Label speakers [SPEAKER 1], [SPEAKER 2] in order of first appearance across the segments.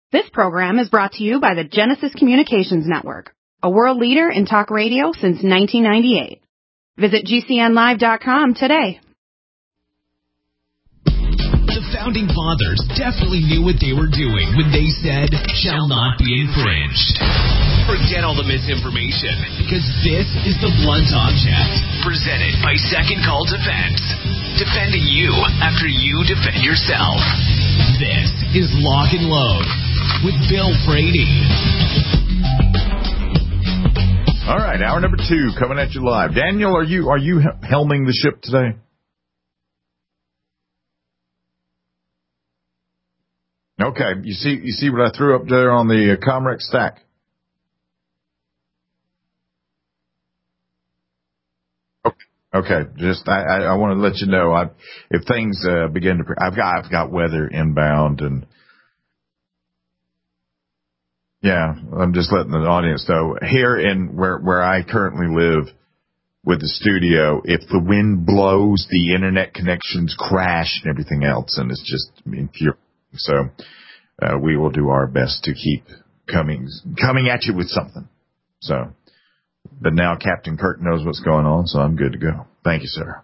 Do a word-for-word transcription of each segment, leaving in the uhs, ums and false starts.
[SPEAKER 1] This program is brought to you by the Genesis Communications Network, a world leader in talk radio since nineteen ninety-eight. Visit G C N live dot com today.
[SPEAKER 2] The Founding Fathers definitely knew what they were doing when they said, shall not be infringed. Forget all the misinformation, because this is the Blunt Object, presented by Second Call Defense. Defending you after you defend yourself. This is Lock and Load with Bill Frady.
[SPEAKER 3] All right, hour number two coming at you live. Daniel, are you are you helming the ship today? Okay, you see you see what I threw up there on the uh, Comrex stack? Okay, okay. Just I, I, I want to let you know I, if things uh, begin to I've got I've got weather inbound and yeah, I'm just letting the audience know here in where where I currently live with the studio. If the wind blows, the internet connections crash and everything else, and it's just infuriating. So uh, we will do our best to keep coming coming at you with something. So, but now Captain Kirk knows what's going on, so I'm good to go. Thank you, sir.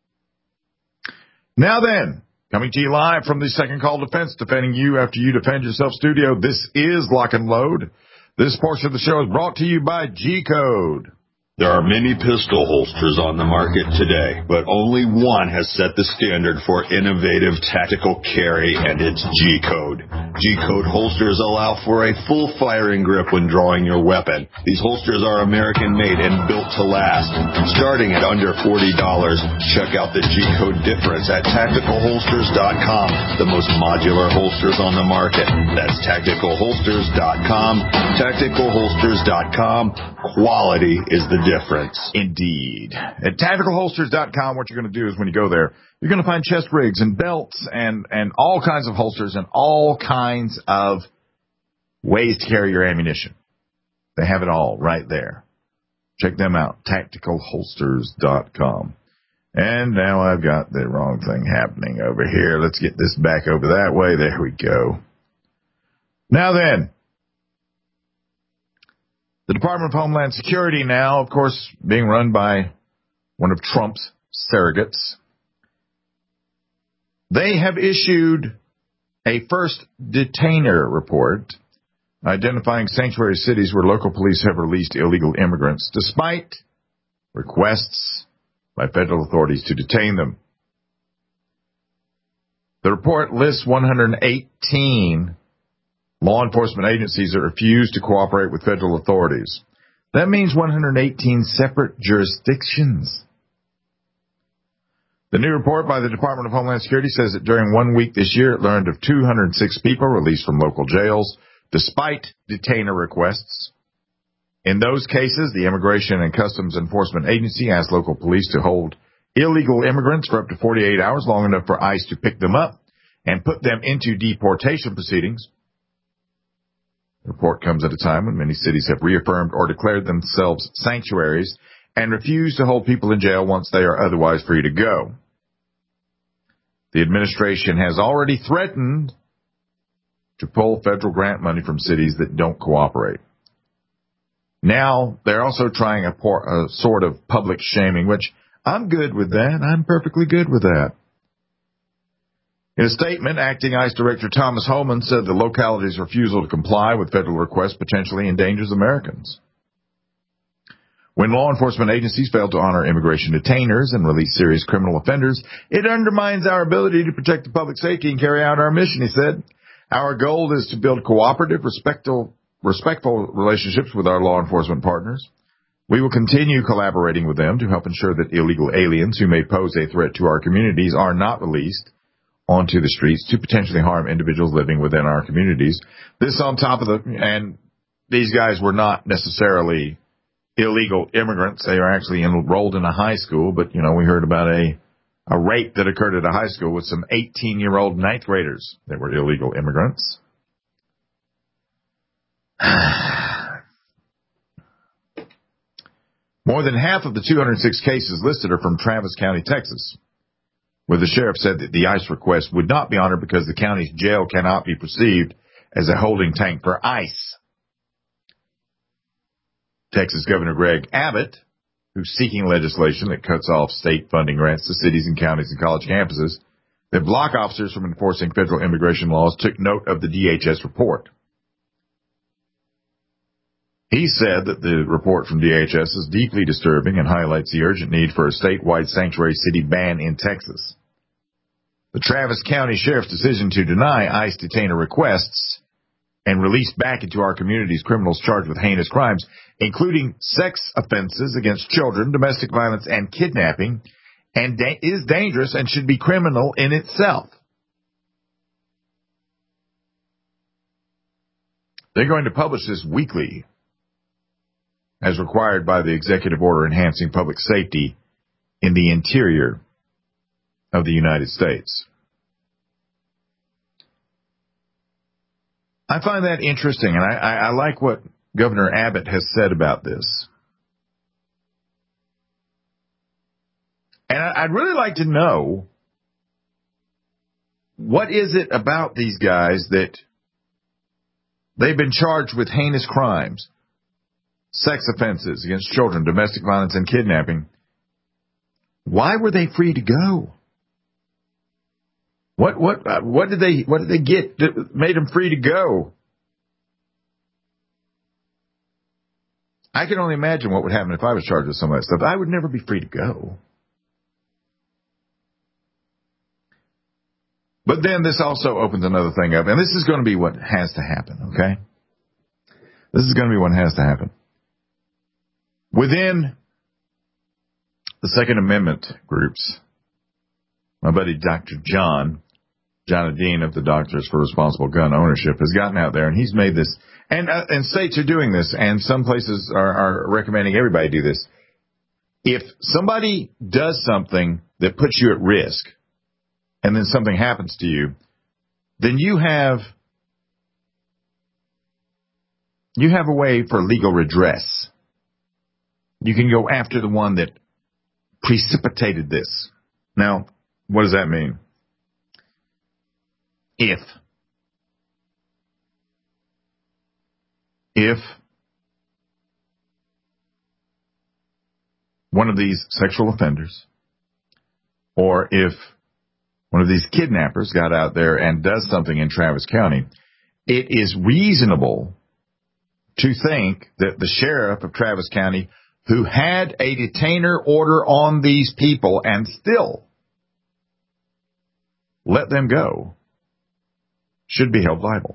[SPEAKER 3] Now then, coming to you live from the Second Call Defense, defending you after you defend yourself studio. This is Lock and Load. This portion of the show is brought to you by G Code.
[SPEAKER 4] There are many pistol holsters on the market today, but only one has set the standard for innovative tactical carry, and it's G Code. G Code holsters allow for a full firing grip when drawing your weapon. These holsters are American-made and built to last. Starting at under forty dollars, check out the G Code difference at tactical holsters dot com, the most modular holsters on the market. That's tactical holsters dot com. tactical holsters dot com. Quality is the difference.
[SPEAKER 3] Indeed. At tactical holsters dot com, what you're going to do is when you go there, you're going to find chest rigs and belts and, and all kinds of holsters and all kinds of ways to carry your ammunition. They have it all right there. Check them out, tactical holsters dot com. And now I've got the wrong thing happening over here. Let's get this back over that way. There we go. Now then, the Department of Homeland Security now, of course, being run by one of Trump's surrogates. They have issued a first detainer report identifying sanctuary cities where local police have released illegal immigrants despite requests by federal authorities to detain them. The report lists one hundred eighteen law enforcement agencies that refuse to cooperate with federal authorities. That means one hundred eighteen separate jurisdictions. The new report by the Department of Homeland Security says that during one week this year, it learned of two hundred six people released from local jails despite detainer requests. In those cases, the Immigration and Customs Enforcement Agency asked local police to hold illegal immigrants for up to forty-eight hours, long enough for ICE to pick them up and put them into deportation proceedings. The report comes at a time when many cities have reaffirmed or declared themselves sanctuaries and refuse to hold people in jail once they are otherwise free to go. The administration has already threatened to pull federal grant money from cities that don't cooperate. Now, they're also trying a, por- a sort of public shaming, which I'm good with that. I'm perfectly good with that. In a statement, Acting ICE Director Thomas Homan said the locality's refusal to comply with federal requests potentially endangers Americans. When law enforcement agencies fail to honor immigration detainers and release serious criminal offenders, it undermines our ability to protect the public safety and carry out our mission, he said. Our goal is to build cooperative, respectful, respectful relationships with our law enforcement partners. We will continue collaborating with them to help ensure that illegal aliens who may pose a threat to our communities are not released onto the streets to potentially harm individuals living within our communities. This on top of the, and these guys were not necessarily illegal immigrants. They were actually enrolled in a high school, but, you know, we heard about a, a rape that occurred at a high school with some eighteen-year-old ninth graders that were illegal immigrants. More than half of the two hundred six cases listed are from Travis County, Texas, where the sheriff said that the ICE request would not be honored because the county's jail cannot be perceived as a holding tank for ICE. Texas Governor Greg Abbott, who's seeking legislation that cuts off state funding grants to cities and counties and college campuses that block officers from enforcing federal immigration laws, took note of the D H S report. He said that the report from D H S is deeply disturbing and highlights the urgent need for a statewide sanctuary city ban in Texas. The Travis County Sheriff's decision to deny ICE detainer requests and release back into our communities criminals charged with heinous crimes, including sex offenses against children, domestic violence, and kidnapping, and da- is dangerous and should be criminal in itself. They're going to publish this weekly, as required by the executive order enhancing public safety in the interior of the United States. I find that interesting, and I, I, I like what Governor Abbott has said about this. And I, I'd really like to know, what is it about these guys that they've been charged with heinous crimes, sex offenses against children, domestic violence, and kidnapping? Why were they free to go? What what uh, what did they what did they get that made them free to go? I can only imagine what would happen if I was charged with some of that stuff. I would never be free to go. But then this also opens another thing up, and this is going to be what has to happen, okay? This is going to be what has to happen. Within the Second Amendment groups, my buddy Doctor John, John Dean of the Doctors for Responsible Gun Ownership, has gotten out there, and he's made this, and uh, and states are doing this, and some places are, are recommending everybody do this. If somebody does something that puts you at risk, and then something happens to you, then you have you have a way for legal redress. You can go after the one that precipitated this. Now, what does that mean? If, if one of these sexual offenders, or if one of these kidnappers got out there and does something in Travis County, it is reasonable to think that the sheriff of Travis County, who had a detainer order on these people and still let them go, should be held liable.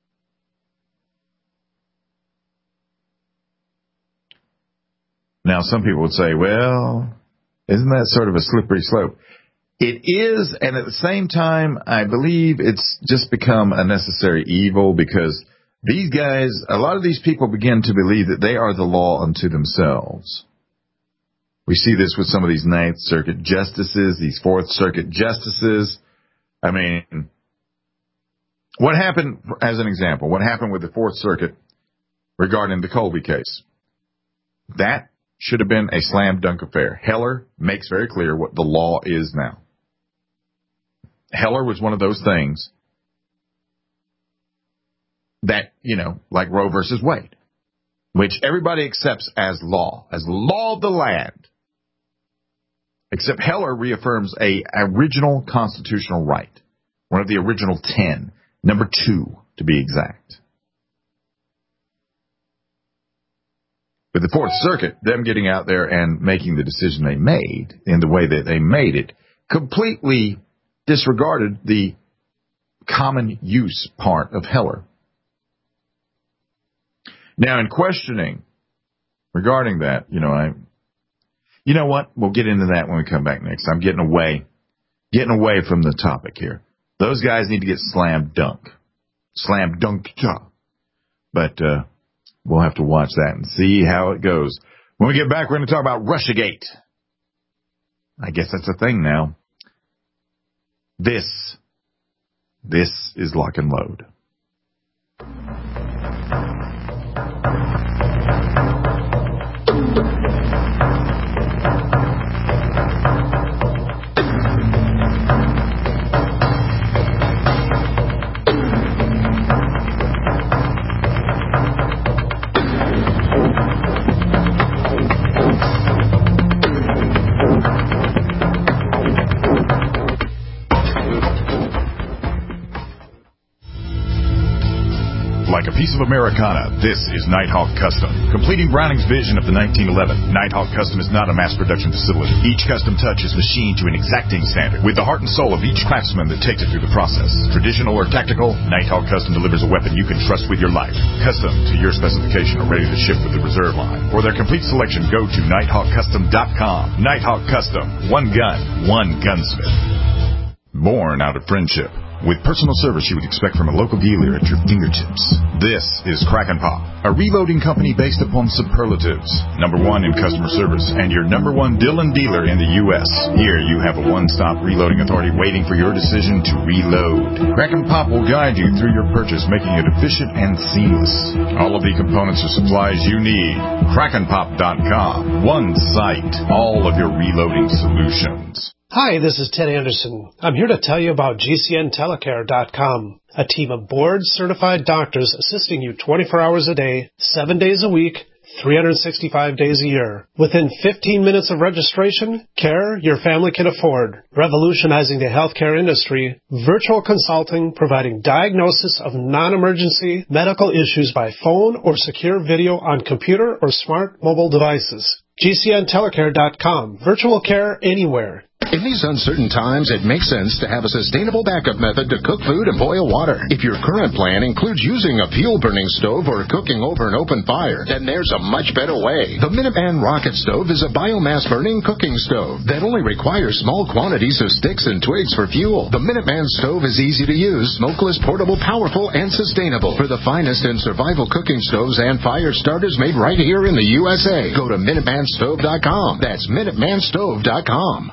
[SPEAKER 3] Now, some people would say, well, isn't that sort of a slippery slope? It is, and at the same time, I believe it's just become a necessary evil, because these guys, a lot of these people begin to believe that they are the law unto themselves. We see this with some of these Ninth Circuit justices, these Fourth Circuit justices. I mean, what happened, as an example, what happened with the Fourth Circuit regarding the Colby case? That should have been a slam dunk affair. Heller makes very clear what the law is now. Heller was one of those things that, you know, like Roe versus Wade, which everybody accepts as law, as law of the land. Except Heller reaffirms a original constitutional right, one of the original ten, number two to be exact. With the Fourth Circuit, them getting out there and making the decision they made in the way that they made it, completely disregarded the common use part of Heller. Now, in questioning regarding that, you know, I, you know what? We'll get into that when we come back next. I'm getting away, getting away from the topic here. Those guys need to get slam dunk, slam dunked. But uh, we'll have to watch that and see how it goes. When we get back, we're going to talk about Russiagate. I guess that's a thing now. This, this is Lock and Load. Like a piece of Americana, this is Nighthawk Custom. Completing Browning's vision of the nineteen eleven, Nighthawk Custom is not a mass production facility. Each custom touch is machined to an exacting standard, with the heart and soul of each craftsman that takes it through the process. Traditional or tactical, Nighthawk Custom delivers a weapon you can trust with your life. Custom to your specification or ready to ship with the reserve line. For their complete selection, go to nighthawk custom dot com. Nighthawk Custom. One gun, one gunsmith. Born out of friendship. With personal service you would expect from a local dealer at your fingertips. This is Crack and Pop, a reloading company based upon superlatives. Number one in customer service and your number one Dillon dealer in the U S Here you have a one-stop reloading authority waiting for your decision to reload. Crack and Pop will guide you through your purchase, making it efficient and seamless. All of the components or supplies you need. crack and pop dot com. One site. All of your reloading solutions.
[SPEAKER 5] Hi, this is Ted Anderson. I'm here to tell you about G C N telecare dot com, a team of board-certified doctors assisting you twenty-four hours a day, seven days a week, three hundred sixty-five days a year. Within fifteen minutes of registration, care your family can afford. Revolutionizing the healthcare industry, virtual consulting providing diagnosis of non-emergency medical issues by phone or secure video on computer or smart mobile devices. G C N telecare dot com. Virtual care anywhere.
[SPEAKER 6] In these uncertain times, it makes sense to have a sustainable backup method to cook food and boil water. If your current plan includes using a fuel-burning stove or cooking over an open fire, then there's a much better way. The Minuteman Rocket Stove is a biomass-burning cooking stove that only requires small quantities of sticks and twigs for fuel. The Minuteman Stove is easy to use, smokeless, portable, powerful, and sustainable. For the finest in survival cooking stoves and fire starters made right here in the U S A, go to minuteman stove dot com. That's minuteman stove dot com.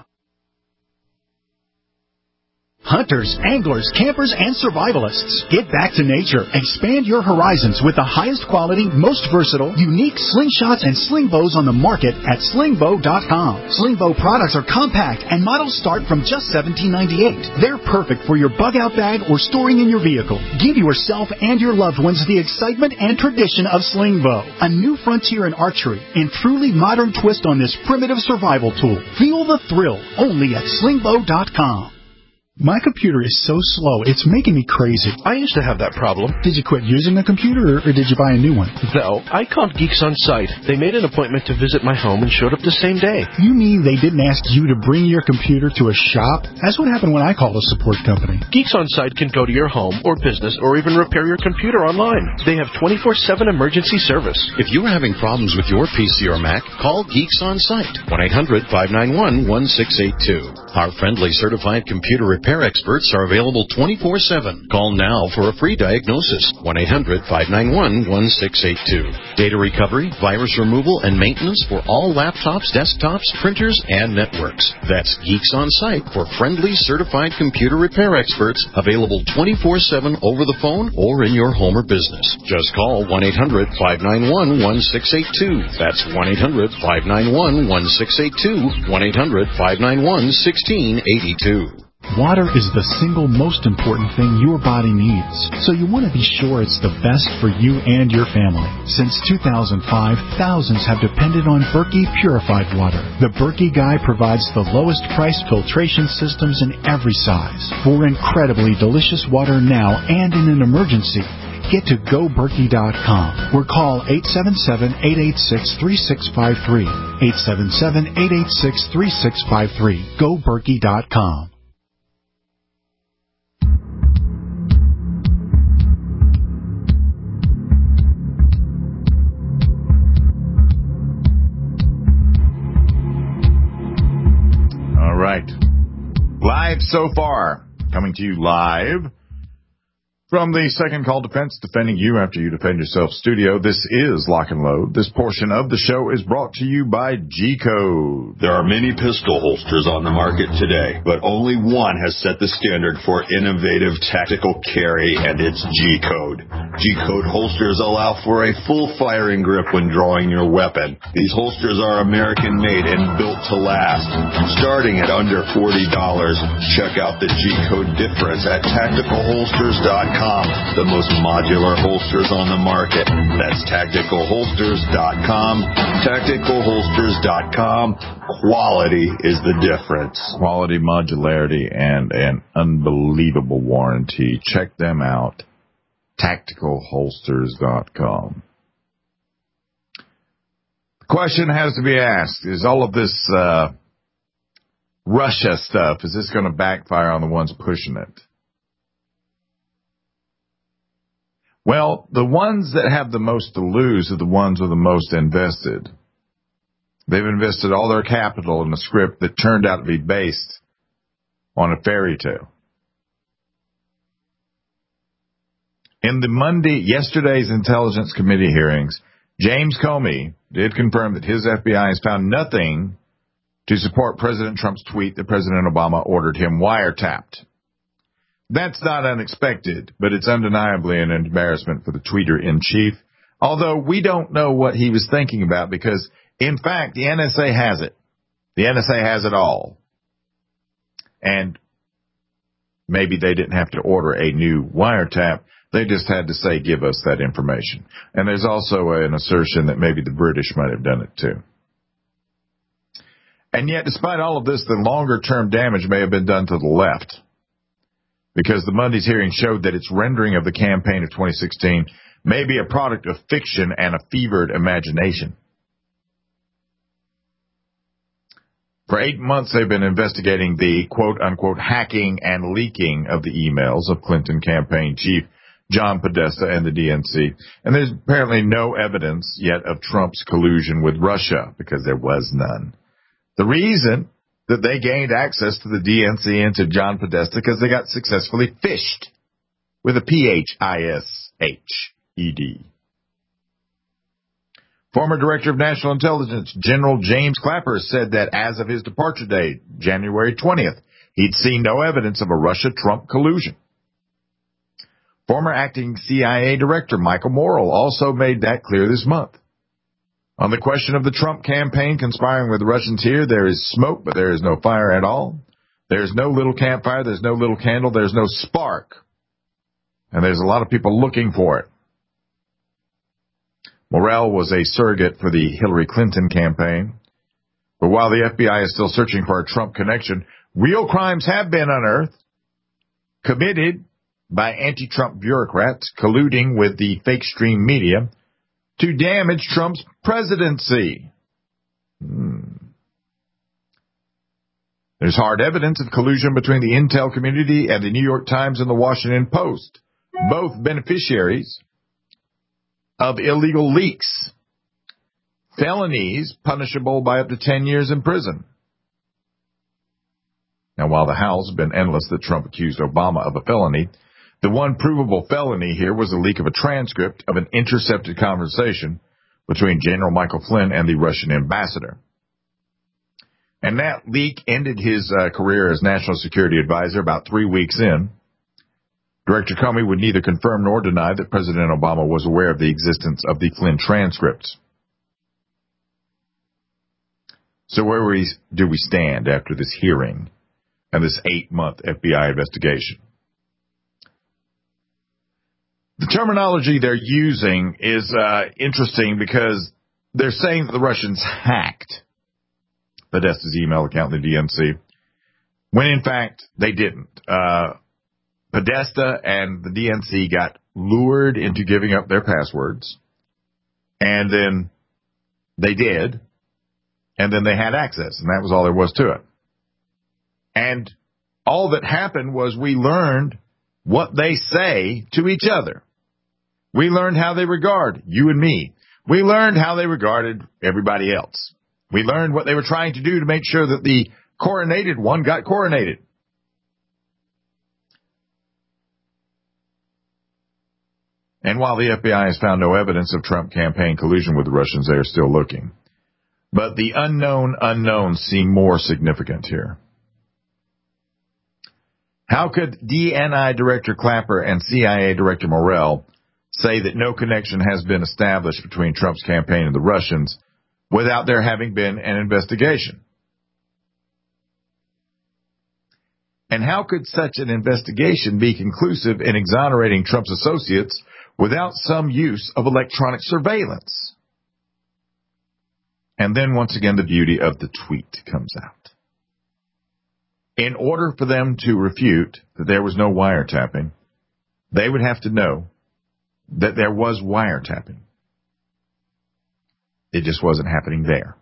[SPEAKER 7] Hunters, anglers, campers, and survivalists. Get back to nature. Expand your horizons with the highest quality, most versatile, unique slingshots and sling bows on the market at sling bow dot com. Sling bow products are compact and models start from just seventeen ninety-eight. They're perfect for your bug-out bag or storing in your vehicle. Give yourself and your loved ones the excitement and tradition of sling bow, a new frontier in archery and truly modern twist on this primitive survival tool. Feel the thrill only at sling bow dot com.
[SPEAKER 8] My computer is so slow, it's making me crazy.
[SPEAKER 9] I used to have that problem.
[SPEAKER 8] Did you quit using a computer, or, or did you buy a new one?
[SPEAKER 9] No, I called Geeks On Site. They made an appointment to visit my home and showed up the same day.
[SPEAKER 8] You mean they didn't ask you to bring your computer to a shop? That's what happened when I called a support company.
[SPEAKER 9] Geeks On Site can go to your home or business or even repair your computer online. They have twenty-four seven emergency service.
[SPEAKER 10] If you're having problems with your P C or Mac, call Geeks On Site. one eight hundred five nine one one six eight two. Our friendly certified computer repair experts are available twenty-four seven. Call now for a free diagnosis. one eight hundred five nine one one six eight two. Data recovery, virus removal, and maintenance for all laptops, desktops, printers, and networks. That's Geeks On Site for friendly certified computer repair experts, available twenty-four seven over the phone or in your home or business. Just call one eight hundred five nine one one six eight two. That's one eight hundred five nine one one six eight two. one eight hundred five nine one one six eight two.
[SPEAKER 8] Water is the single most important thing your body needs, so you want to be sure it's the best for you and your family. Since two thousand five, thousands have depended on Berkey purified water. The Berkey Guy provides the lowest price filtration systems in every size. For incredibly delicious water now and in an emergency, get to go berkey dot com or call eight seven seven, eight eight six, three six five three. eight seven seven, eight eight six, three six five three. go berkey dot com.
[SPEAKER 3] All right. Live so far. Coming to you live from the Second Call Defense, defending you after you defend yourself studio. This is Lock and Load. This portion of the show is brought to you by G-Code.
[SPEAKER 4] There are many pistol holsters on the market today, but only one has set the standard for innovative tactical carry, and it's G-Code. G-Code holsters allow for a full firing grip when drawing your weapon. These holsters are American-made and built to last. Starting at under forty dollars, check out the G-Code difference at tactical holsters dot com. The most modular holsters on the market. That's tactical holsters dot com. tactical holsters dot com. Quality is the difference.
[SPEAKER 3] Quality, modularity, and an unbelievable warranty. Check them out. tactical holsters dot com. The question has to be asked, is all of this uh, Russia stuff, is this going to backfire on the ones pushing it? Well, the ones that have the most to lose are the ones who are the most invested. They've invested all their capital in a script that turned out to be based on a fairy tale. In the Monday, yesterday's Intelligence Committee hearings, James Comey did confirm that his F B I has found nothing to support President Trump's tweet that President Obama ordered him wiretapped. That's not unexpected, but it's undeniably an embarrassment for the tweeter-in-chief, although we don't know what he was thinking about because, in fact, the N S A has it. The N S A has it all. And maybe they didn't have to order a new wiretap. They just had to say, give us that information. And there's also an assertion that maybe the British might have done it too. And yet, despite all of this, the longer-term damage may have been done to the left, because the Monday's hearing showed that its rendering of the campaign of twenty sixteen may be a product of fiction and a fevered imagination. For eight months, they've been investigating the quote-unquote hacking and leaking of the emails of Clinton campaign chief John Podesta and the D N C. And there's apparently no evidence yet of Trump's collusion with Russia, because there was none. The reason that they gained access to the D N C and to John Podesta because they got successfully phished with a P H I S H E D. Former Director of National Intelligence General James Clapper said that as of his departure date, January twentieth, he'd seen no evidence of a Russia-Trump collusion. Former acting C I A Director Michael Morrell also made that clear this month. On the question of the Trump campaign conspiring with the Russians here, there is smoke, but there is no fire at all. There's no little campfire, there's no little candle, there's no spark. And there's a lot of people looking for it. Morrell was a surrogate for the Hillary Clinton campaign. But while the F B I is still searching for a Trump connection, real crimes have been unearthed, committed by anti-Trump bureaucrats colluding with the fake stream media to damage Trump's presidency. Hmm. There's hard evidence of collusion between the intel community and the New York Times and the Washington Post, both beneficiaries of illegal leaks, felonies punishable by up to ten years in prison. Now, while the howls have been endless that Trump accused Obama of a felony, the one provable felony here was the leak of a transcript of an intercepted conversation between General Michael Flynn and the Russian ambassador. And that leak ended his uh, career as National Security Advisor about three weeks in. Director Comey would neither confirm nor deny that President Obama was aware of the existence of the Flynn transcripts. So where we, do we stand after this hearing and this eight-month F B I investigation? The terminology they're using is uh, interesting because they're saying that the Russians hacked Podesta's email account in the D N C, when in fact they didn't. Uh, Podesta and the D N C got lured into giving up their passwords, and then they did, and then they had access, and that was all there was to it. And all that happened was we learned what they say to each other. We learned how they regard you and me. We learned how they regarded everybody else. We learned what they were trying to do to make sure that the coronated one got coronated. And while the F B I has found no evidence of Trump campaign collusion with the Russians, they are still looking. But the unknown unknowns seem more significant here. How could D N I Director Clapper and C I A Director Morrell say that no connection has been established between Trump's campaign and the Russians without there having been an investigation? And how could such an investigation be conclusive in exonerating Trump's associates without some use of electronic surveillance? And then once again, the beauty of the tweet comes out. In order for them to refute that there was no wiretapping, they would have to know that there was wiretapping. It just wasn't happening there.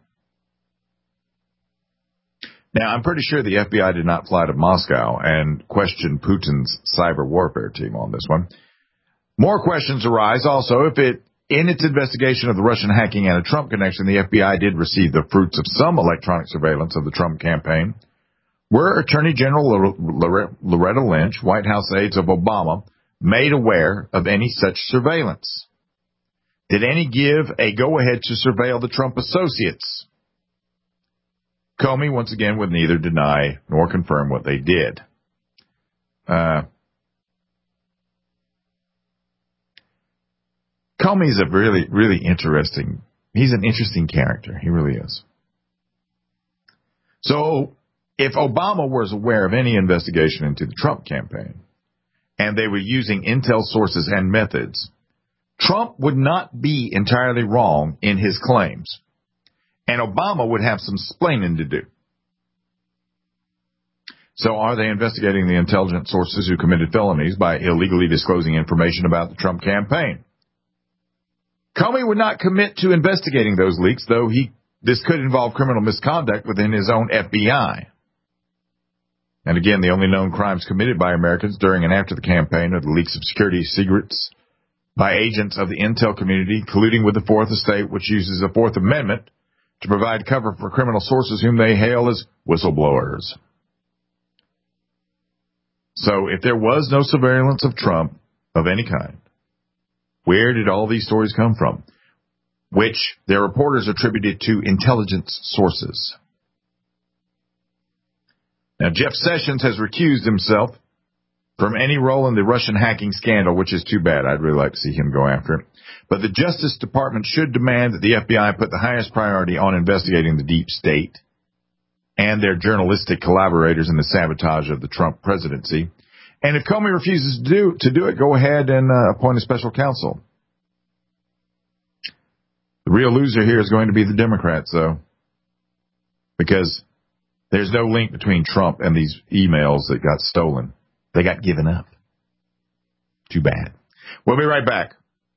[SPEAKER 3] Now, I'm pretty sure the F B I did not fly to Moscow and question Putin's cyber warfare team on this one. More questions arise also if it, in its investigation of the Russian hacking and a Trump connection, the F B I did receive the fruits of some electronic surveillance of the Trump campaign. Were Attorney General Loretta Lynch, White House aides of Obama, made aware of any such surveillance? Did any give a go-ahead to surveil the Trump associates? Comey, once again, would neither deny nor confirm what they did. Uh, Comey's a really, really interesting, he's an interesting character. He really is. So, if Obama was aware of any investigation into the Trump campaign, and they were using intel sources and methods, Trump would not be entirely wrong in his claims. And Obama would have some splaining to do. So are they investigating the intelligence sources who committed felonies by illegally disclosing information about the Trump campaign? Comey would not commit to investigating those leaks, though he this could involve criminal misconduct within his own F B I. And again, the only known crimes committed by Americans during and after the campaign are the leaks of security secrets by agents of the intel community, colluding with the Fourth Estate, which uses the Fourth Amendment to provide cover for criminal sources whom they hail as whistleblowers. So if there was no surveillance of Trump of any kind, where did all these stories come from? Which their reporters attributed to intelligence sources. Now, Jeff Sessions has recused himself from any role in the Russian hacking scandal, which is too bad. I'd really like to see him go after it. But the Justice Department should demand that the F B I put the highest priority on investigating the deep state and their journalistic collaborators in the sabotage of the Trump presidency. And if Comey refuses to do, to do it, go ahead and uh, appoint a special counsel. The real loser here is going to be the Democrats, though, because there's no link between Trump and these emails that got stolen. They got given up. Too bad. We'll be right back.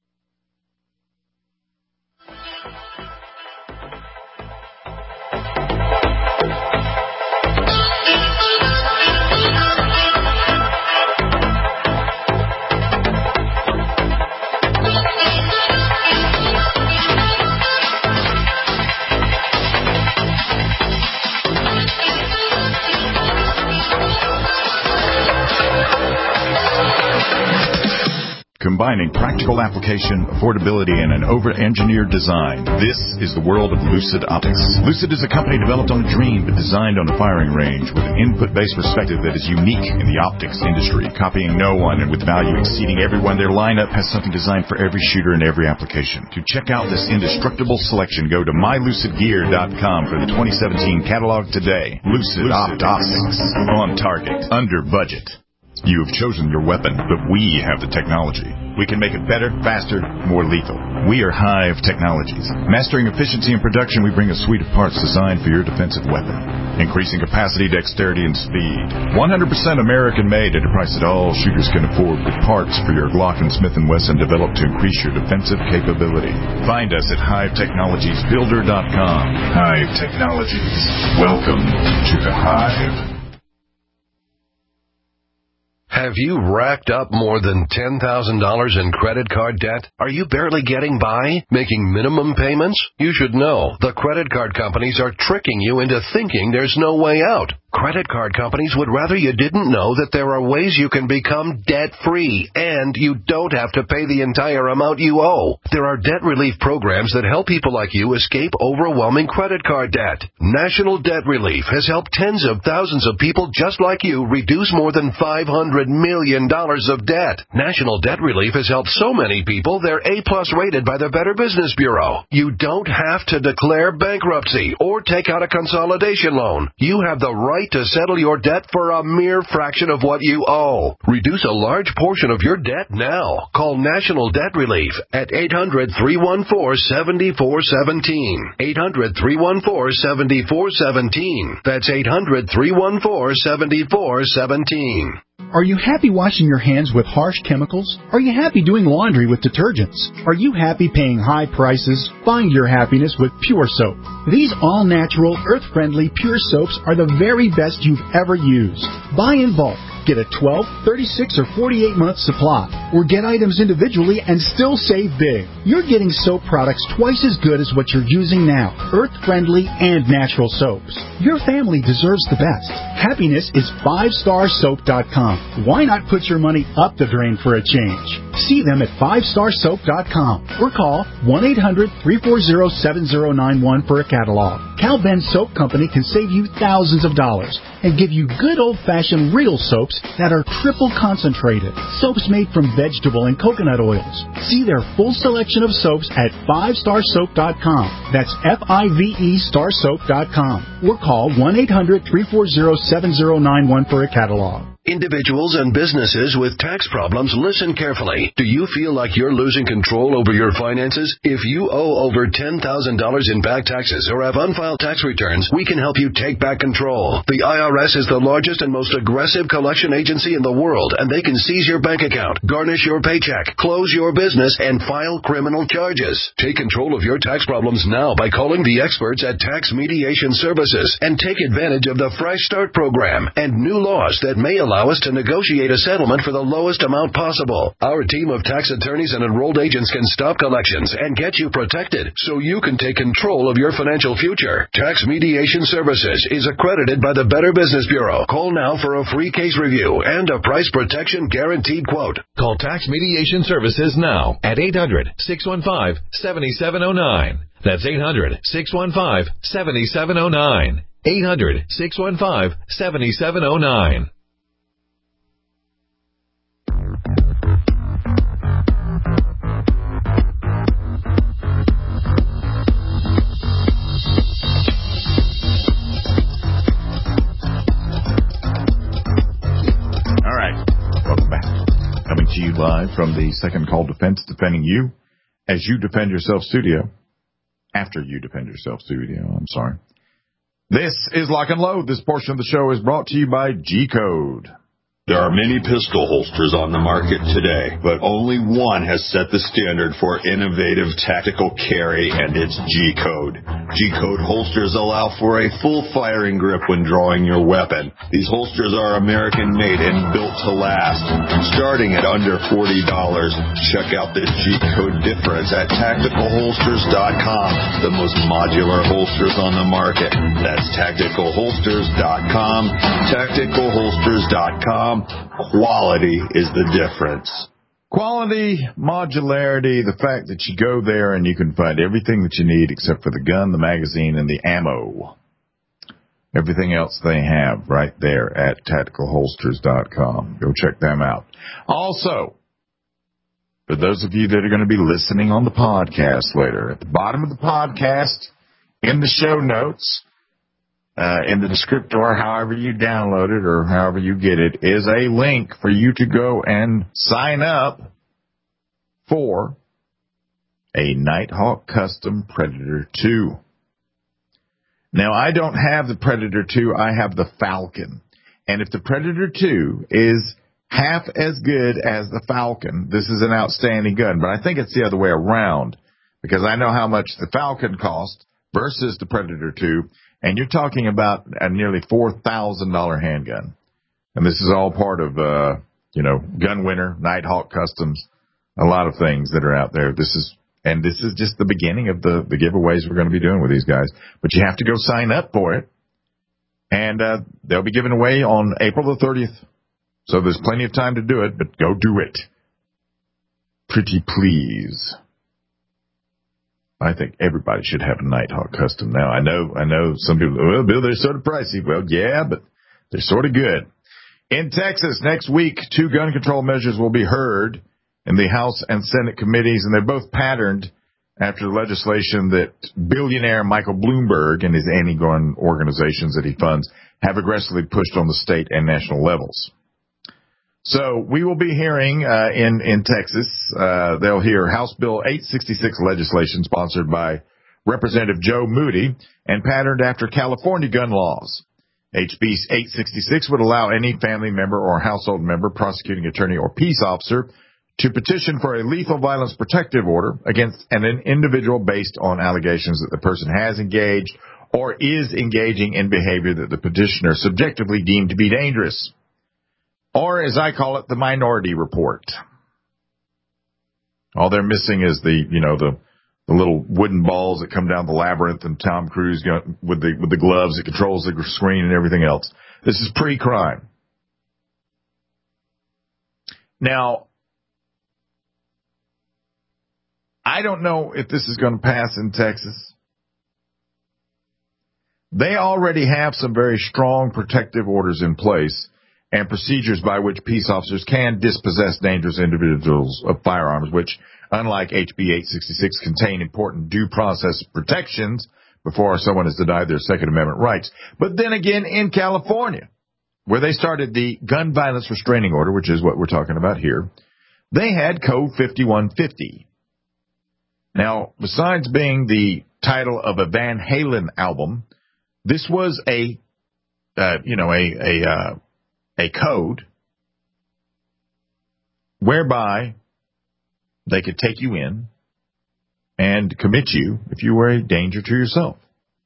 [SPEAKER 3] Combining practical application, affordability, and an over-engineered design. This is the world of Lucid Optics. Lucid is a company developed on a dream but designed on a firing range with an input-based perspective that is unique in the optics industry, copying no one and with value exceeding everyone. Their lineup has something designed for every shooter and every application. To check out this indestructible selection, go to my lucid gear dot com for the twenty seventeen catalog today. Lucid, Lucid Optics. On target. Under budget. You have chosen your weapon, but we have the technology. We can make it better, faster, more lethal. We are Hive Technologies. Mastering efficiency and production, we bring a suite of parts designed for your defensive weapon. Increasing capacity, dexterity, and speed. one hundred percent American-made at a price that all shooters can afford, with parts for your Glock and Smith and Wesson developed to increase your defensive capability. Find us at hive technologies builder dot com. Hive Technologies. Welcome to the Hive.
[SPEAKER 11] Have you racked up more than ten thousand dollars in credit card debt? Are you barely getting by, making minimum payments? You should know the credit card companies are tricking you into thinking there's no way out. Credit card companies would rather you didn't know that there are ways you can become debt-free, and you don't have to pay the entire amount you owe. There are debt relief programs that help people like you escape overwhelming credit card debt. National Debt Relief has helped tens of thousands of people just like you reduce more than five hundred million dollars of debt. National Debt Relief has helped so many people they're A-plus rated by the Better Business Bureau. You don't have to declare bankruptcy or take out a consolidation loan. You have the right to settle your debt for a mere fraction of what you owe. Reduce a large portion of your debt now. Call National Debt Relief at eight hundred, three one four, seven four one seven. eight hundred, three one four, seven four one seven. That's eight hundred, three one four, seven four one seven.
[SPEAKER 7] Are you happy washing your hands with harsh chemicals? Are you happy doing laundry with detergents? Are you happy paying high prices? Find your happiness with Pure Soap. These all-natural, earth-friendly Pure Soaps are the very best you've ever used. Buy in bulk. Get a twelve, thirty-six, or forty-eight month supply, or get items individually and still save big. You're getting soap products twice as good as what you're using now, earth-friendly and natural soaps. Your family deserves the best. Happiness is five star soap dot com. Why not put your money up the drain for a change? See them at five star soap dot com or call one eight hundred, three four zero, seven zero nine one for a catalog. Cal Ben Soap Company can save you thousands of dollars and give you good old-fashioned real soaps that are triple concentrated. Soaps made from vegetable and coconut oils. See their full selection of soaps at five star soap dot com. That's F I V E star soap dot com. Or call one eight hundred, three four zero, seven zero nine one for a catalog.
[SPEAKER 11] Individuals and businesses with tax problems, listen carefully. Do you feel like you're losing control over your finances? If you owe over ten thousand dollars in back taxes or have unfiled tax returns, we can help you take back control. The I R S is the largest and most aggressive collection agency in the world, and they can seize your bank account, garnish your paycheck, close your business, and file criminal charges. Take control of your tax problems now by calling the experts at Tax Mediation Services and take advantage of the Fresh Start program and new laws that may allow us to negotiate a settlement for the lowest amount possible. Our team of tax attorneys and enrolled agents can stop collections and get you protected so you can take control of your financial future. Tax Mediation Services is accredited by the Better Business Bureau. Call now for a free case review and a price protection guaranteed quote.
[SPEAKER 2] Call Tax Mediation Services now at eight hundred, six one five, seven seven zero nine. That's eight hundred, six one five, seven seven zero nine. eight hundred, six one five, seven seven zero nine.
[SPEAKER 3] To you live from the Second Call Defense, defending you as you defend yourself studio. After you defend yourself studio, I'm sorry. This is Lock and Load. This portion of the show is brought to you by G-Code.
[SPEAKER 4] There are many pistol holsters on the market today, but only one has set the standard for innovative tactical carry, and it's G-Code. G-Code holsters allow for a full firing grip when drawing your weapon. These holsters are American-made and built to last. Starting at under forty dollars, check out the G-Code difference at tactical holsters dot com, the most modular holsters on the market. That's tactical holsters dot com, tactical holsters dot com. Quality is the difference.
[SPEAKER 3] Quality, modularity, the fact that you go there and you can find everything that you need except for the gun, the magazine, and the ammo. Everything else they have right there at tactical holsters dot com. Go check them out. Also, for those of you that are going to be listening on the podcast later, at the bottom of the podcast, in the show notes, Uh, in the descriptor, however you download it or however you get it, is a link for you to go and sign up for a Nighthawk Custom Predator two. Now, I don't have the Predator two, I have the Falcon. And if the Predator two is half as good as the Falcon, this is an outstanding gun. But I think it's the other way around, because I know how much the Falcon cost versus the Predator two. And you're talking about a nearly four thousand dollars handgun. And this is all part of, uh, you know, Gun Winner, Nighthawk Customs, a lot of things that are out there. This is, and this is just the beginning of the, the giveaways we're going to be doing with these guys. But you have to go sign up for it. And, uh, they'll be given away on April the thirtieth. So there's plenty of time to do it, but go do it. Pretty please. I think everybody should have a Nighthawk Custom now. I know, I know some people, well, Bill, they're sort of pricey. Well, yeah, but they're sort of good. In Texas, next week, two gun control measures will be heard in the House and Senate committees, and they're both patterned after legislation that billionaire Michael Bloomberg and his anti-gun organizations that he funds have aggressively pushed on the state and national levels. So we will be hearing uh, in, in Texas, uh, they'll hear House Bill eight sixty-six legislation sponsored by Representative Joe Moody and patterned after California gun laws. H B eight sixty-six would allow any family member or household member, prosecuting attorney, or peace officer to petition for a lethal violence protective order against an individual based on allegations that the person has engaged or is engaging in behavior that the petitioner subjectively deemed to be dangerous. Or, as I call it, the Minority Report. All they're missing is the, you know, the, the little wooden balls that come down the labyrinth and Tom Cruise got, with the with the gloves that controls the screen and everything else. This is pre-crime. Now, I don't know if this is going to pass in Texas. They already have some very strong protective orders in place and procedures by which peace officers can dispossess dangerous individuals of firearms, which, unlike H B eight sixty-six, contain important due process protections before someone is denied their Second Amendment rights. But then again, in California, where they started the gun violence restraining order, which is what we're talking about here, they had Code fifty-one fifty. Now, besides being the title of a Van Halen album, this was a, uh, you know, a a uh, a code whereby they could take you in and commit you if you were a danger to yourself.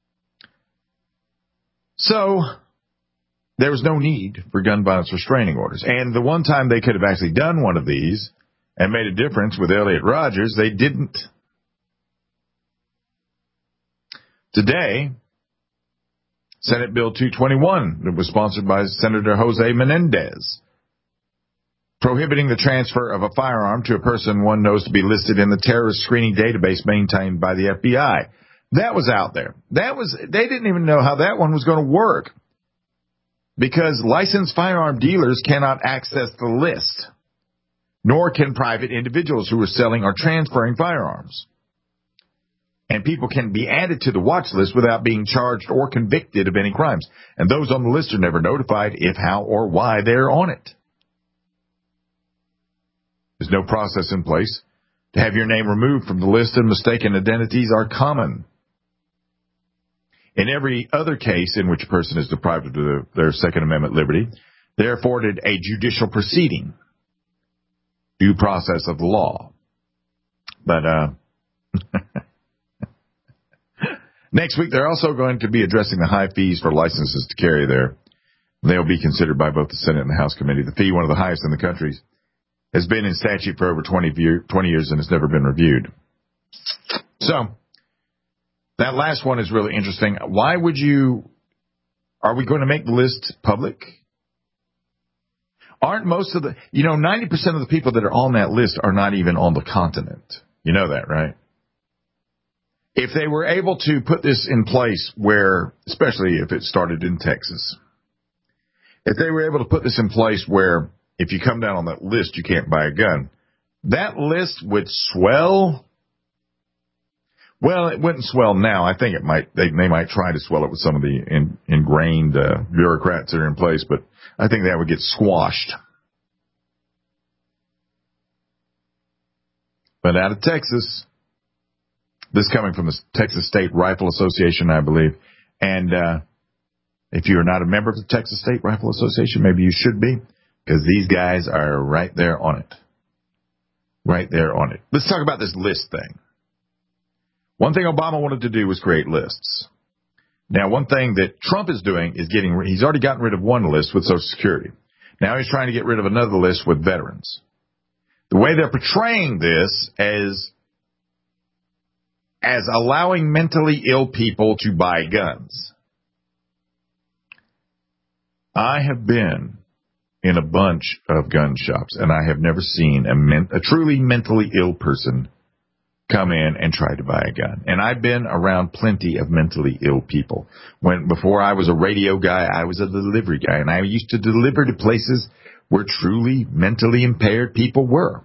[SPEAKER 3] So there was no need for gun violence restraining orders. And the one time they could have actually done one of these and made a difference with Elliot Rodgers, they didn't. Today, Senate Bill two twenty-one, that was sponsored by Senator Jose Menendez, prohibiting the transfer of a firearm to a person one knows to be listed in the terrorist screening database maintained by the F B I. That was out there. That was, they didn't even know how that one was going to work because licensed firearm dealers cannot access the list, nor can private individuals who are selling or transferring firearms. And people can be added to the watch list without being charged or convicted of any crimes. And those on the list are never notified if, how, or why they're on it. There's no process in place to have your name removed from the list, and mistaken identities are common. In every other case in which a person is deprived of the, their Second Amendment liberty, they're afforded a judicial proceeding, due process of the law. But, uh... Next week, they're also going to be addressing the high fees for licenses to carry there. They'll be considered by both the Senate and the House committee. The fee, one of the highest in the country, has been in statute for over twenty years and has never been reviewed. So, that last one is really interesting. Why would you, are we going to make the list public? Aren't most of the, you know, ninety percent of the people that are on that list are not even on the continent. You know that, right? If they were able to put this in place where, especially if it started in Texas, if they were able to put this in place where if you come down on that list, you can't buy a gun, that list would swell. Well, it wouldn't swell now. I think it might, they, they might try to swell it with some of the in, ingrained uh, bureaucrats that are in place, but I think that would get squashed. But out of Texas, this coming from the Texas State Rifle Association, I believe. And uh, if you're not a member of the Texas State Rifle Association, maybe you should be, because these guys are right there on it. Right there on it. Let's talk about this list thing. One thing Obama wanted to do was create lists. Now, one thing that Trump is doing is getting, he's already gotten rid of one list with Social Security. Now he's trying to get rid of another list with veterans. The way they're portraying this as as allowing mentally ill people to buy guns. I have been in a bunch of gun shops, and I have never seen a, men- a truly mentally ill person come in and try to buy a gun. And I've been around plenty of mentally ill people. When before I was a radio guy, I was a delivery guy, and I used to deliver to places where truly mentally impaired people were.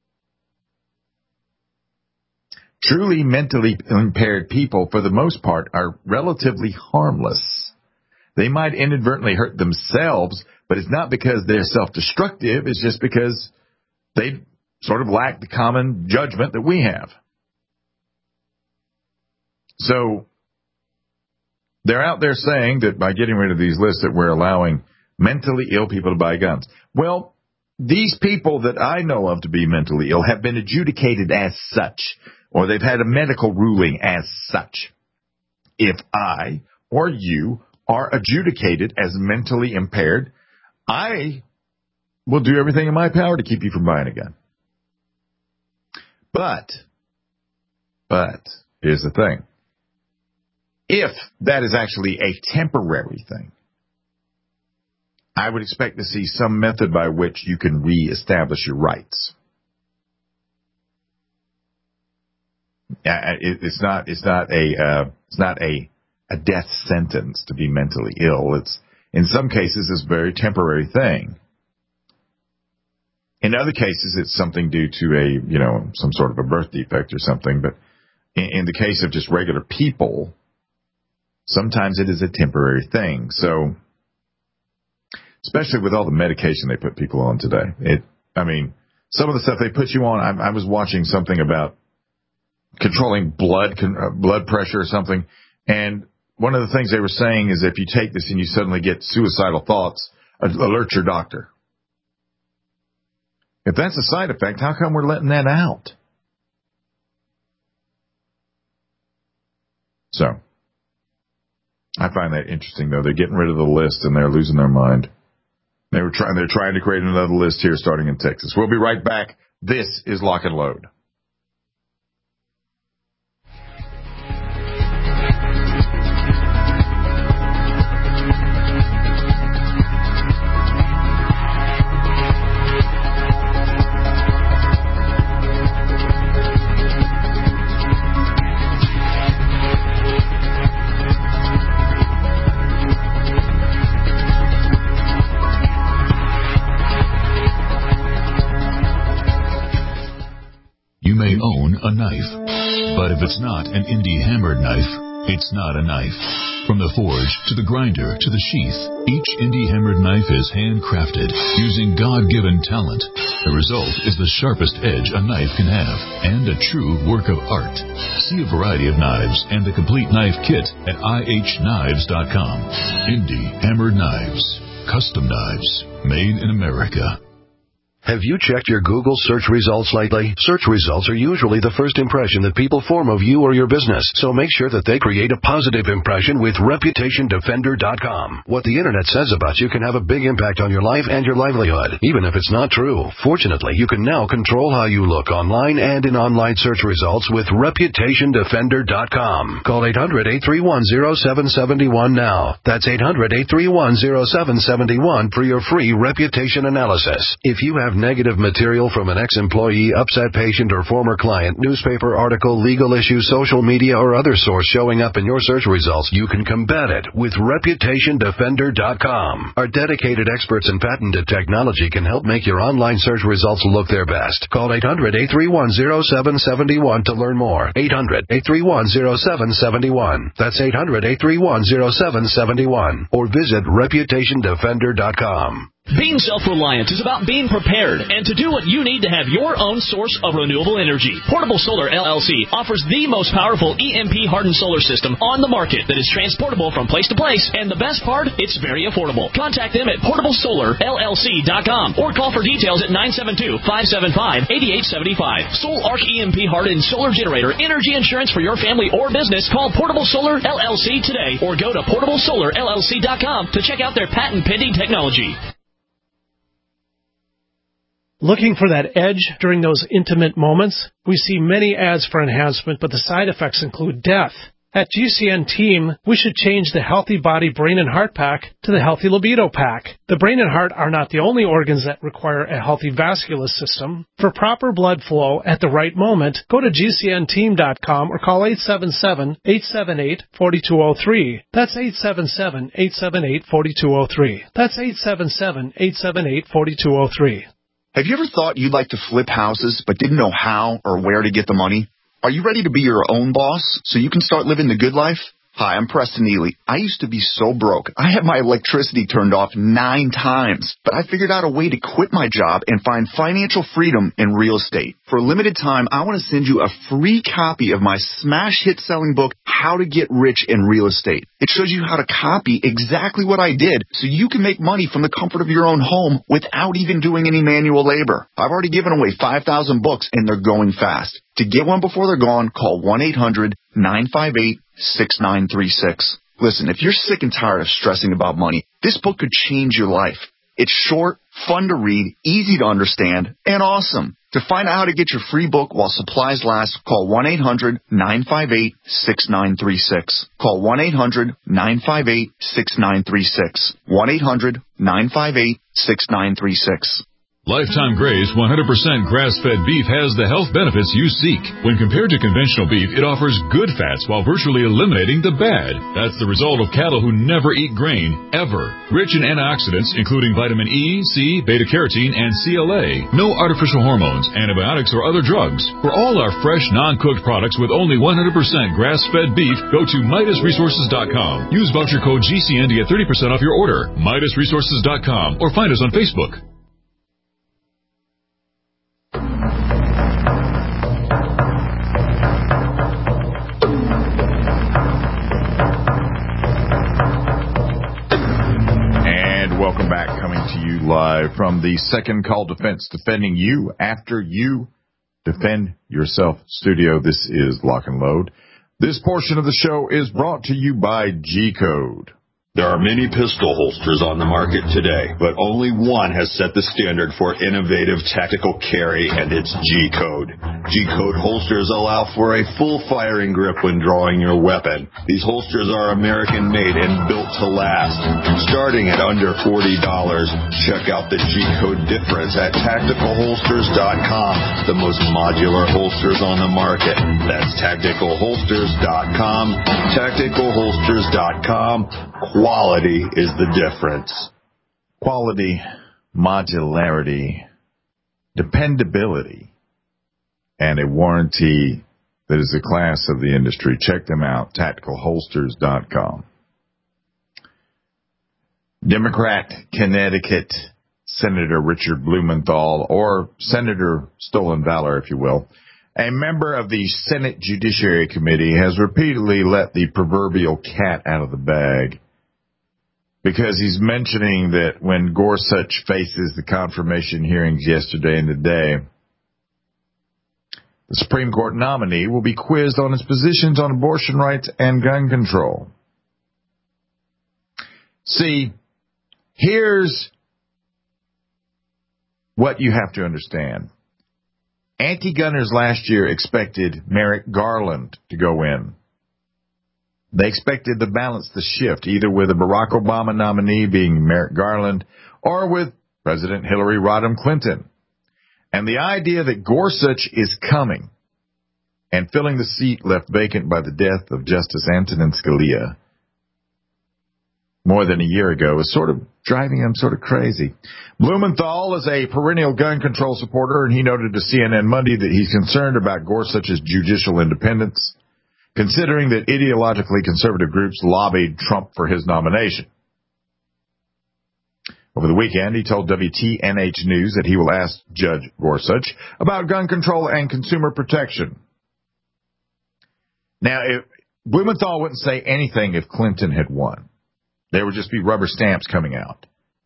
[SPEAKER 3] Truly mentally impaired people, for the most part, are relatively harmless. They might inadvertently hurt themselves, but it's not because they're self-destructive. It's just because they sort of lack the common judgment that we have. So they're out there saying that by getting rid of these lists that we're allowing mentally ill people to buy guns. Well, these people that I know of to be mentally ill have been adjudicated as such, or they've had a medical ruling as such. If I or you are adjudicated as mentally impaired, I will do everything in my power to keep you from buying a gun. But, but, here's the thing. If that is actually a temporary thing, I would expect to see some method by which you can reestablish your rights. It's not, it's not a, uh, it's not a, a death sentence to be mentally ill. It's, in some cases, it's a very temporary thing. In other cases, it's something due to a, you know, some sort of a birth defect or something. But in, in the case of just regular people, sometimes it is a temporary thing. So, especially with all the medication they put people on today. It, I mean, some of the stuff they put you on, I, I was watching something about controlling blood, con, uh, blood pressure or something. And one of the things they were saying is if you take this and you suddenly get suicidal thoughts, alert your doctor. If that's a side effect, how come we're letting that out? So, I find that interesting, though. They're getting rid of the list and they're losing their mind. They were trying, they're trying to create another list here starting in Texas. We'll be right back. This is Lock and Load.
[SPEAKER 12] You may own a knife, but if it's not an indie hammered knife, it's not a knife. From the forge to the grinder to the sheath, each indie hammered knife is handcrafted using God-given talent. The result is the sharpest edge a knife can have and a true work of art. See a variety of knives and the complete knife kit at I H knives dot com. Indie hammered knives, custom knives, made in America.
[SPEAKER 11] Have you checked your Google search results lately? Search results are usually the first impression that people form of you or your business, so make sure that they create a positive impression with reputation defender dot com. What the internet says about you can have a big impact on your life and your livelihood, even if it's not true. Fortunately, you can now control how you look online and in online search results with reputation defender dot com. Call eight hundred, eight three one, zero seven seven one now. That's eight hundred, eight three one, zero seven seven one for your free reputation analysis. If you have negative material from an ex-employee, upset patient, or former client, newspaper article, legal issue, social media, or other source showing up in your search results, you can combat it with reputation defender dot com. Our dedicated experts in patented technology can help make your online search results look their best. Call eight hundred, eight three one, zero seven seven one to learn more. eight hundred, eight three one, zero seven seven one. That's eight hundred, eight three one, zero seven seven one. Or visit reputation defender dot com.
[SPEAKER 13] Being self-reliant is about being prepared and to do what you need to have your own source of renewable energy. Portable Solar L L C offers the most powerful E M P-hardened solar system on the market that is transportable from place to place, and the best part, it's very affordable. Contact them at portable solar L L C dot com or call for details at nine seven two, five seven five, eight eight seven five. Soul Arc E M P-hardened solar generator energy insurance for your family or business. Call Portable Solar L L C today or go to portable solar L L C dot com to check out their patent-pending technology.
[SPEAKER 5] Looking for that edge during those intimate moments? We see many ads for enhancement, but the side effects include death. At G C N Team, we should change the Healthy Body Brain and Heart Pack to the Healthy Libido Pack. The brain and heart are not the only organs that require a healthy vascular system. For proper blood flow at the right moment, go to G C N team dot com or call eight seven seven, eight seven eight, four two zero three. That's eight seven seven, eight seven eight, four two zero three. That's eight seven seven, eight seven eight, four two zero three.
[SPEAKER 14] Have you ever thought you'd like to flip houses but didn't know how or where to get the money? Are you ready to be your own boss so you can start living the good life? Hi, I'm Preston Neely. I used to be so broke. I had my electricity turned off nine times, but I figured out a way to quit my job and find financial freedom in real estate. For a limited time, I want to send you a free copy of my smash hit selling book, How to Get Rich in Real Estate. It shows you how to copy exactly what I did so you can make money from the comfort of your own home without even doing any manual labor. I've already given away five thousand books and they're going fast. To get one before they're gone, call one eight hundred nine five eight six nine three six. Listen, if you're sick and tired of stressing about money, this book could change your life. It's short, fun to read, easy to understand, and awesome. To find out how to get your free book while supplies last, call one eight hundred nine five eight six nine three six. Call one eight hundred nine five eight six nine three six. one eight hundred nine five eight six nine three six.
[SPEAKER 12] Lifetime Grace one hundred percent grass-fed beef has the health benefits you seek. When compared to conventional beef, it offers good fats while virtually eliminating the bad. That's the result of cattle who never eat grain, ever. Rich in antioxidants, including vitamin E, C, beta-carotene, and C L A. No artificial hormones, antibiotics, or other drugs. For all our fresh, non-cooked products with only one hundred percent grass-fed beef, go to Midas Resources dot com. Use voucher code G C N to get thirty percent off your order. Midas Resources dot com or find us on Facebook.
[SPEAKER 3] Welcome back, coming to you live from the Second Call Defense, defending you after you defend yourself studio. This is Lock and Load. This portion of the show is brought to you by G-Code.
[SPEAKER 4] There are many pistol holsters on the market today, but only one has set the standard for innovative tactical carry, and it's G-Code. G-Code holsters allow for a full firing grip when drawing your weapon. These holsters are American-made and built to last. Starting at under forty dollars, check out the G-Code difference at tactical holsters dot com, the most modular holsters on the market. That's tactical holsters dot com, tactical holsters dot com. Quality is the difference.
[SPEAKER 3] Quality, modularity, dependability, and a warranty that is the class of the industry. Check them out, tactical holsters dot com. Democrat Connecticut Senator Richard Blumenthal, or Senator Stolen Valor, if you will, a member of the Senate Judiciary Committee, has repeatedly let the proverbial cat out of the bag, because he's mentioning that when Gorsuch faces the confirmation hearings yesterday and today, the Supreme Court nominee will be quizzed on his positions on abortion rights and gun control. See, here's what you have to understand. Anti-gunners last year expected Merrick Garland to go in. They expected the balance to shift, either with a Barack Obama nominee being Merrick Garland or with President Hillary Rodham Clinton. And the idea that Gorsuch is coming and filling the seat left vacant by the death of Justice Antonin Scalia more than a year ago is sort of driving him sort of crazy. Blumenthal is a perennial gun control supporter, and he noted to C N N Monday that he's concerned about Gorsuch's judicial independence, considering that ideologically conservative groups lobbied Trump for his nomination. Over the weekend, he told W T N H News that he will ask Judge Gorsuch about gun control and consumer protection. Now, if Blumenthal wouldn't say anything if Clinton had won. There would just be rubber stamps coming out.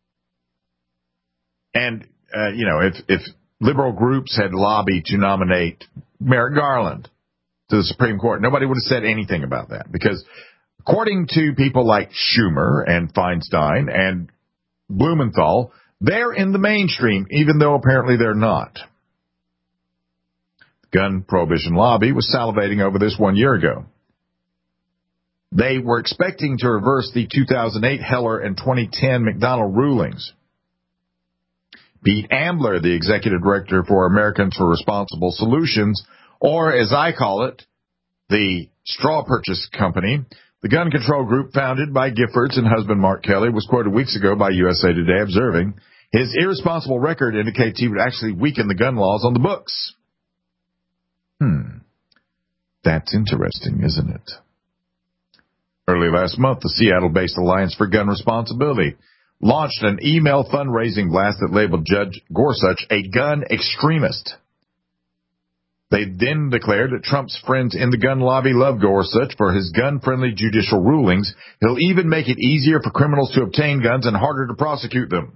[SPEAKER 3] And, uh, you know, if, if liberal groups had lobbied to nominate Merrick Garland to the Supreme Court, nobody would have said anything about that, because according to people like Schumer and Feinstein and Blumenthal, they're in the mainstream, even though apparently they're not. The gun prohibition lobby was salivating over this one year ago. They were expecting to reverse the two thousand eight Heller and twenty ten McDonnell rulings. Pete Ambler, the executive director for Americans for Responsible Solutions, or as I call it, the Straw Purchase Company, the gun control group founded by Giffords and husband Mark Kelly, was quoted weeks ago by U S A Today observing, his irresponsible record indicates he would actually weaken the gun laws on the books. Hmm. That's interesting, isn't it? Early last month, the Seattle-based Alliance for Gun Responsibility launched an email fundraising blast that labeled Judge Gorsuch a gun extremist. They then declared that Trump's friends in the gun lobby love Gorsuch for his gun-friendly judicial rulings. He'll even make it easier for criminals to obtain guns and harder to prosecute them.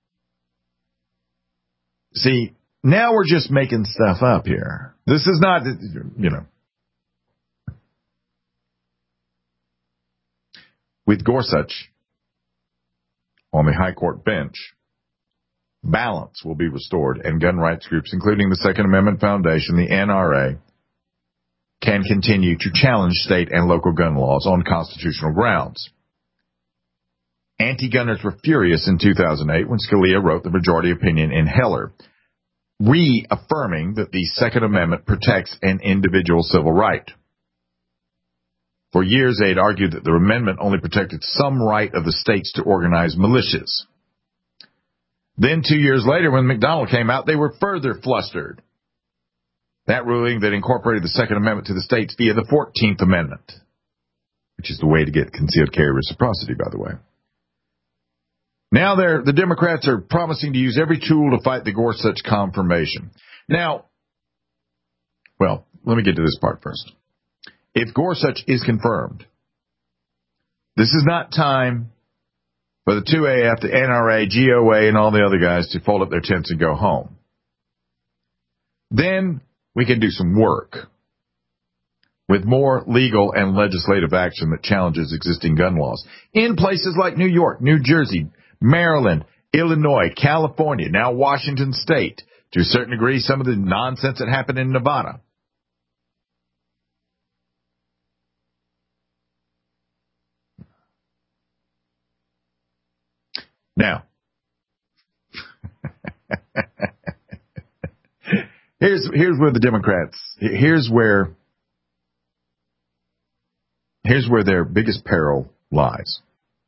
[SPEAKER 3] See, now we're just making stuff up here. This is not, you know. With Gorsuch on the high court bench, balance will be restored, and gun rights groups, including the Second Amendment Foundation, the N R A, can continue to challenge state and local gun laws on constitutional grounds. Anti-gunners were furious in two thousand eight when Scalia wrote the majority opinion in Heller, reaffirming that the Second Amendment protects an individual civil right. For years, they had argued that the amendment only protected some right of the states to organize militias. Then two years later, when McDonnell came out, they were further flustered. That ruling that incorporated the Second Amendment to the states via the fourteenth Amendment, which is the way to get concealed carry reciprocity, by the way. Now they're, the Democrats are promising to use every tool to fight the Gorsuch confirmation. Now, well, let me get to this part first. If Gorsuch is confirmed, this is not time for the two A F, the N R A, G O A, and all the other guys to fold up their tents and go home. Then we can do some work with more legal and legislative action that challenges existing gun laws in places like New York, New Jersey, Maryland, Illinois, California, now Washington State, to a certain degree, some of the nonsense that happened in Nevada. Now, here's here's where the Democrats, here's where here's where their biggest peril lies.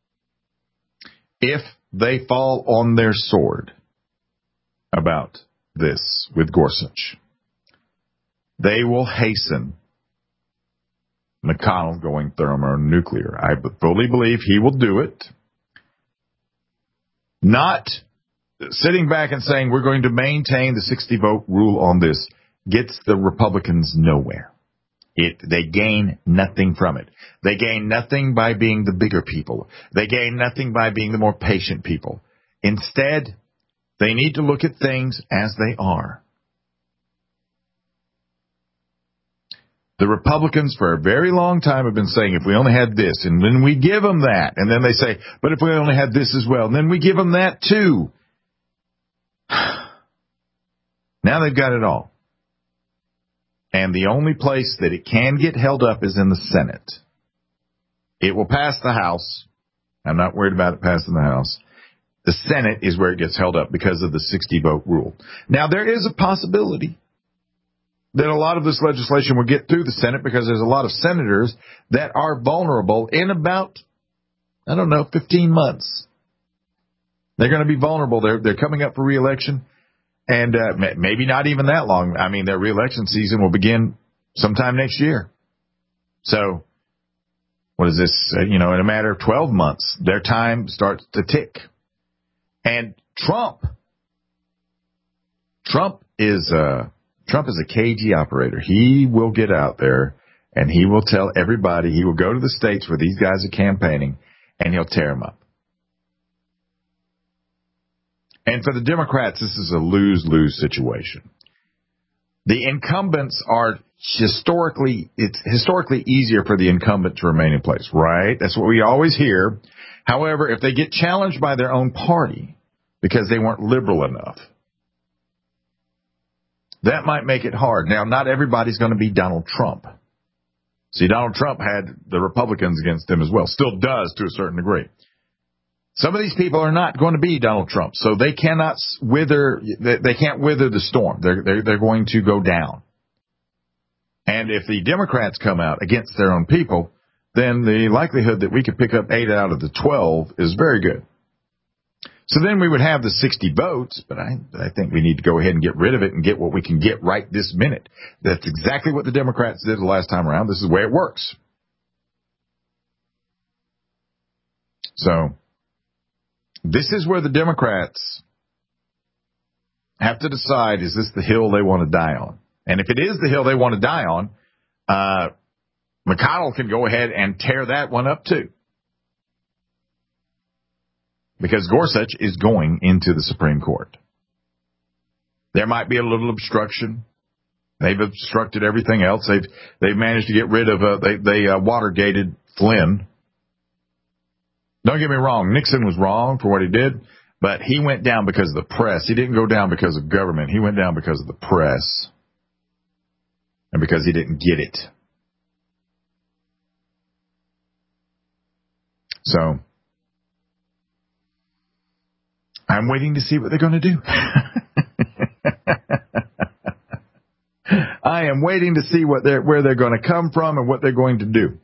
[SPEAKER 3] If they fall on their sword about this with Gorsuch, they will hasten McConnell going thermonuclear. I fully believe he will do it. Not sitting back and saying we're going to maintain the sixty-vote rule on this gets the Republicans nowhere. It, they gain nothing from it. They gain nothing by being the bigger people. They gain nothing by being the more patient people. Instead, they need to look at things as they are. The Republicans for a very long time have been saying, if we only had this, and then we give them that. And then they say, but if we only had this as well, and then we give them that too. Now they've got it all. And the only place that it can get held up is in the Senate. It will pass the House. I'm not worried about it passing the House. The Senate is where it gets held up because of the sixty-vote rule. Now, there is a possibility that a lot of this legislation will get through the Senate because there's a lot of senators that are vulnerable in about, I don't know, fifteen months. They're going to be vulnerable. They're, they're coming up for re-election, and uh, maybe not even that long. I mean, their re-election season will begin sometime next year. So, what is this? Uh, you know, in a matter of twelve months, their time starts to tick. And Trump, Trump is uh, Trump is a cagey operator. He will get out there and he will tell everybody. He will go to the states where these guys are campaigning and he'll tear them up. And for the Democrats, this is a lose-lose situation. The incumbents are historically, it's historically easier for the incumbent to remain in place, right? That's what we always hear. However, if they get challenged by their own party because they weren't liberal enough, that might make it hard. Now, not everybody's going to be Donald Trump. See, Donald Trump had the Republicans against him as well, still does to a certain degree. Some of these people are not going to be Donald Trump, so they cannot wither, they can't wither the storm. They're, they're, they're going to go down. And if the Democrats come out against their own people, then the likelihood that we could pick up eight out of the twelve is very good. So then we would have the sixty votes, but I, I think we need to go ahead and get rid of it and get what we can get right this minute. That's exactly what the Democrats did the last time around. This is the way it works. So this is where the Democrats have to decide, is this the hill they want to die on? And if it is the hill they want to die on, uh, McConnell can go ahead and tear that one up too. Because Gorsuch is going into the Supreme Court. There might be a little obstruction. They've obstructed everything else. They've they've managed to get rid of, uh, they, they uh, Watergated Flynn. Don't get me wrong, Nixon was wrong for what he did, but he went down because of the press. He didn't go down because of government. He went down because of the press and because he didn't get it. So I'm waiting to see what they're going to do. I am waiting to see what they're, where they're going to come from and what they're going to do.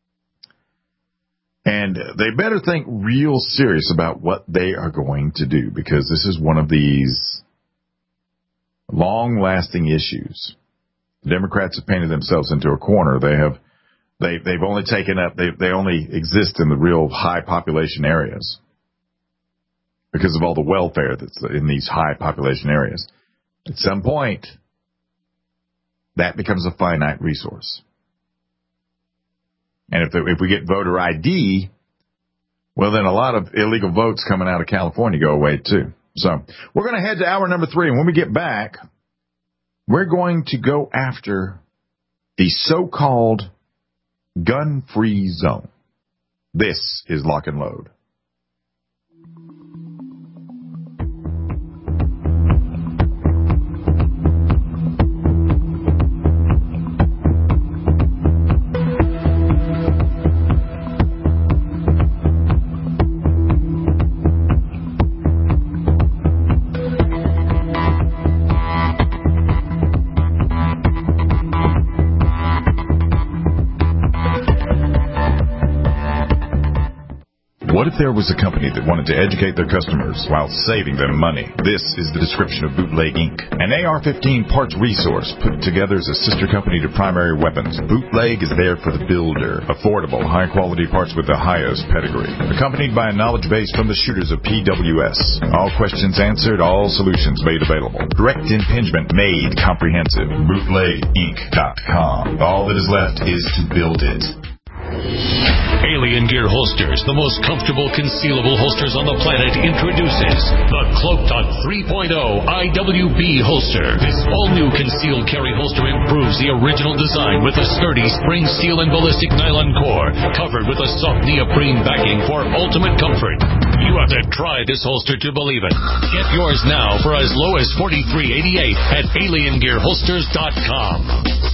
[SPEAKER 3] And they better think real serious about what they are going to do, because this is one of these long-lasting issues. The Democrats have painted themselves into a corner. They have, they, they've only taken up, they, they only exist in the real high population areas because of all the welfare that's in these high population areas. At some point, that becomes a finite resource. And if, the, if we get voter I D, well, then a lot of illegal votes coming out of California go away, too. So we're going to head to hour number three. And when we get back, we're going to go after the so-called gun-free zone. This is Lock and Load. What if there was a company that wanted to educate their customers while saving them money? This is the description of Bootleg Incorporated. An A R fifteen parts resource put together as a sister company to Primary Weapons. Bootleg is there for the builder. Affordable, high-quality parts with the highest pedigree. Accompanied by a knowledge base from the shooters of P W S. All questions answered, all solutions made available. Direct impingement made comprehensive. Bootleg Inc dot com. All that is left is to build it.
[SPEAKER 2] Alien Gear Holsters, the most comfortable concealable holsters on the planet, introduces the Cloak Talk three point oh I W B holster. This all-new concealed carry holster improves the original design with a sturdy spring steel and ballistic nylon core, covered with a soft neoprene backing for ultimate comfort. You have to try this holster to believe it. Get yours now for as low as forty-three eighty-eight at alien gear holsters dot com.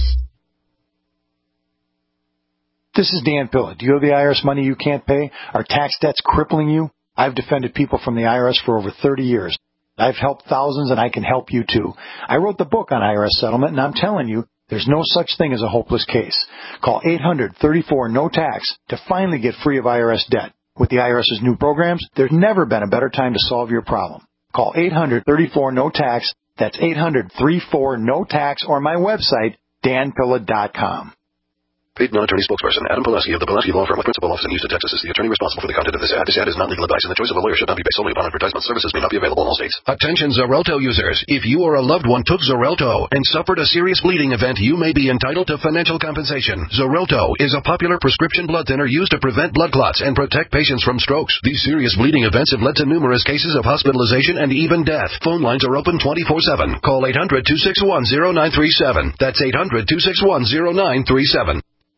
[SPEAKER 15] This is Dan Pilla. Do you owe the I R S money you can't pay? Are tax debts crippling you? I've defended people from the I R S for over thirty years. I've helped thousands, and I can help you too. I wrote the book on I R S settlement, and I'm telling you, there's no such thing as a hopeless case. Call eight hundred thirty-four no tax to finally get free of I R S debt. With the IRS's new programs, there's never been a better time to solve your problem. Call eight hundred thirty-four no tax. That's eight hundred thirty-four no tax, or my website, dan pilla dot com.
[SPEAKER 11] Paid non-attorney spokesperson Adam Pileski of the Pileski Law Firm with principal office in Houston, Texas is the attorney responsible for the content of this ad. This ad is not legal advice, and the choice of a lawyer should not be based solely upon advertisement. Services may not be available in all states.
[SPEAKER 6] Attention Xarelto users. If you or a loved one took Xarelto and suffered a serious bleeding event, you may be entitled to financial compensation. Xarelto is a popular prescription blood thinner used to prevent blood clots and protect patients from strokes. These serious bleeding events have led to numerous cases of hospitalization and even death. Phone lines are open twenty-four seven. Call eight hundred two six one zero nine three seven. That's eight hundred two six one zero nine three seven.